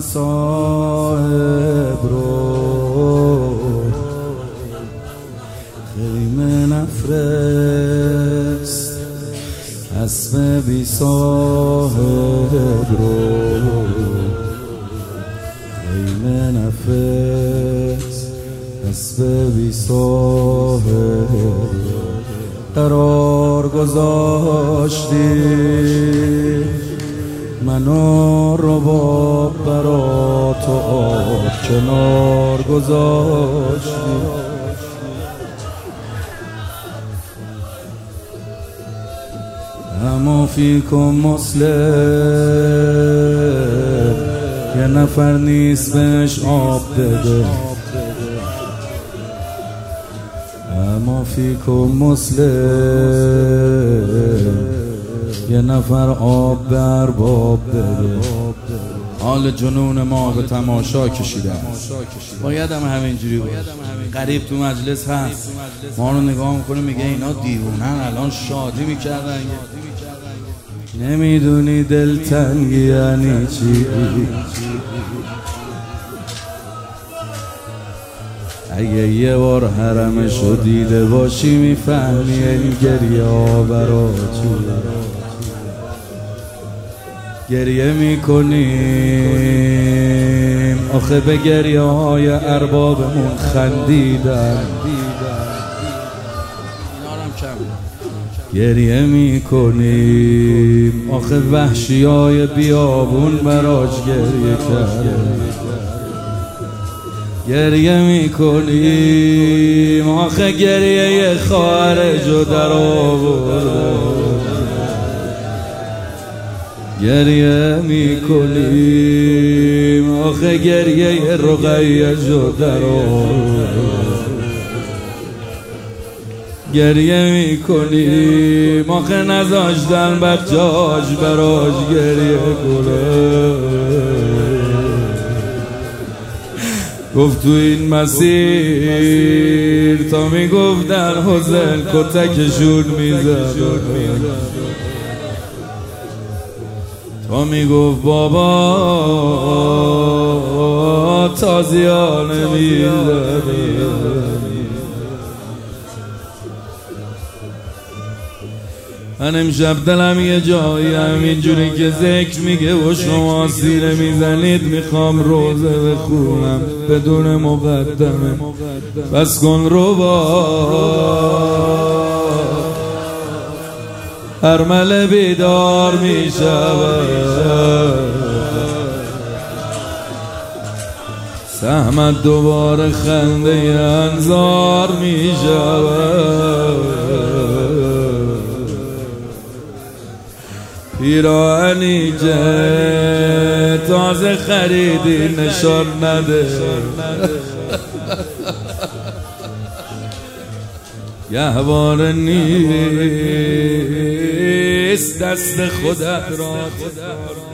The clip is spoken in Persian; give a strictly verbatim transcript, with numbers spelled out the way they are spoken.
صاحب رو خیمه نفرست، اسب بی صاحب رو خیمه نفرست، اسب بی صاحب رو قرار گذاشتی منو رباب برا تو آب کنار گذاشتی. اما فیکم مسلم یه نفر نیست بهش آب بده، اما فیکم مسلم یه نفر آب به ارباب بده. حال جنون ما به تماشا کشیده، باید هم همینجوری باشه. غریب تو مجلس هست، ما رو نگاه میکنه میگه اینا دیوونن، الان شادی میکردن. نمیدونی دلتنگی یعنی چی، اگه یه بار حرمشو دیده باشی میفهمی این گریه ها برا چی. گریه میکنیم آخه به گریه های اربابمون خندیدن، گریه میکنیم آخه وحشی های بیابون براش گریه کردن، گریه میکنیم آخه گریه خارجو در آورد، گریه میکنیم آخه گریه رقیه جو در آورد، گریه میکنیم آخه نذاشتن بچه‌اش براش گریه کنه. گفت تو این مسیر تا میگفتن حسین کتکشون میزد، تا میگفت بابا تازیانه میزد. من امشب دلم یه جایی همینجوری که ذکر میگه و شما سیره میزنید میخوام روزه بخونم بدون مقدمه. بس کن رو با ارمله بیدار میشود، سهمت دوباره خنده انظار میشود. پیراهنی که تازه خریدی نشان نده، گهواره نیست دست خودت را